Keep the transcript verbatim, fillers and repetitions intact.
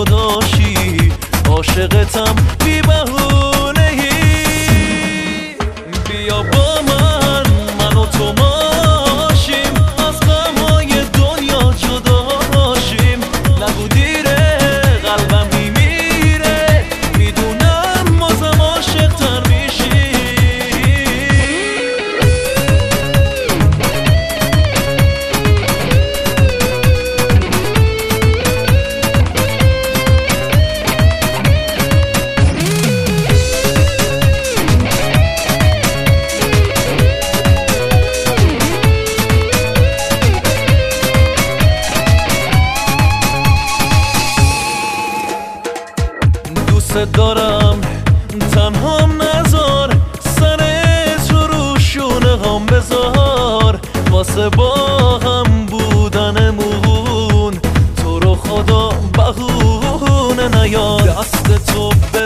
جداشی عاشقتم بی بهونه‌ای. بیا با من من و تو ماشیم از غمای دنیا جداشیم. نگو دیره قلبم میمیره میدونم بازم عاشق تر میشی. دوست دارم تنهام نذار سر تو رو شونه هم بذار واسه با هم بودنمون تو رو خدا بهونه نیار. دست تو به